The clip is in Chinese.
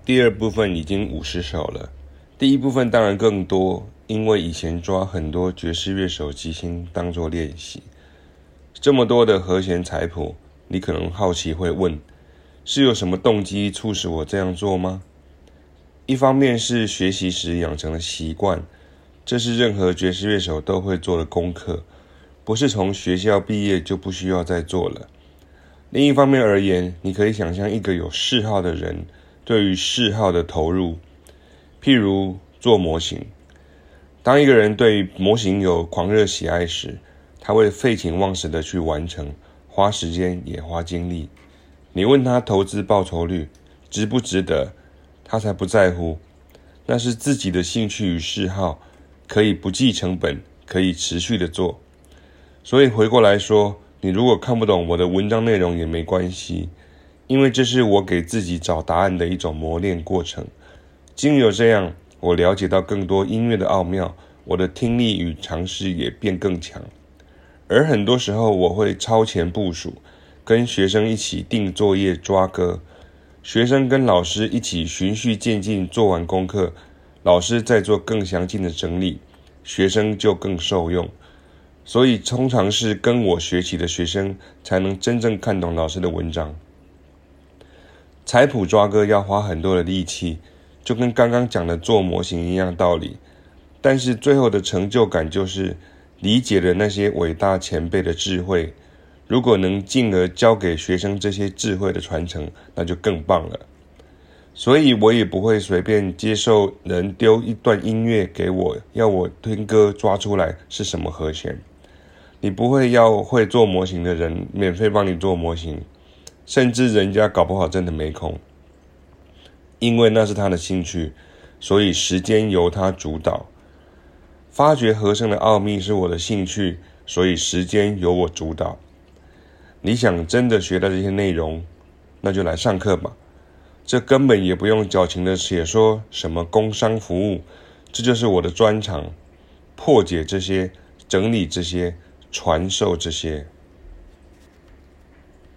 第二部分已经50首了，第一部分当然更多，因为以前抓很多爵士乐手即兴当作练习。这么多的和弦彩谱，你可能好奇会问，是有什么动机促使我这样做吗？一方面是学习时养成的习惯，这是任何爵士乐手都会做的功课，不是从学校毕业就不需要再做了。另一方面而言，你可以想象一个有嗜好的人对于嗜好的投入，譬如做模型。当一个人对于模型有狂热喜爱时，他会废寝忘食的去完成，花时间也花精力。你问他投资报酬率值不值得，他才不在乎。那是自己的兴趣与嗜好，可以不计成本，可以持续的做。所以回过来说，你如果看不懂我的文章内容也没关系，因为这是我给自己找答案的一种磨练过程。经由这样，我了解到更多音乐的奥妙，我的听力与尝试也变更强。而很多时候我会超前部署，跟学生一起定作业抓歌，学生跟老师一起循序渐进做完功课，老师再做更详尽的整理，学生就更受用。所以通常是跟我学习的学生才能真正看懂老师的文章。彩谱抓歌要花很多的力气，就跟刚刚讲的做模型一样道理，但是最后的成就感就是理解了那些伟大前辈的智慧，如果能进而教给学生这些智慧的传承，那就更棒了。所以我也不会随便接受人丢一段音乐给我，要我听歌抓出来是什么和弦。你不会要会做模型的人免费帮你做模型，甚至人家搞不好真的没空，因为那是他的兴趣，所以时间由他主导。发掘和声的奥秘是我的兴趣，所以时间由我主导。你想真的学到这些内容，那就来上课吧。这根本也不用矫情的写说什么工商服务，这就是我的专长，破解这些，整理这些，传授这些。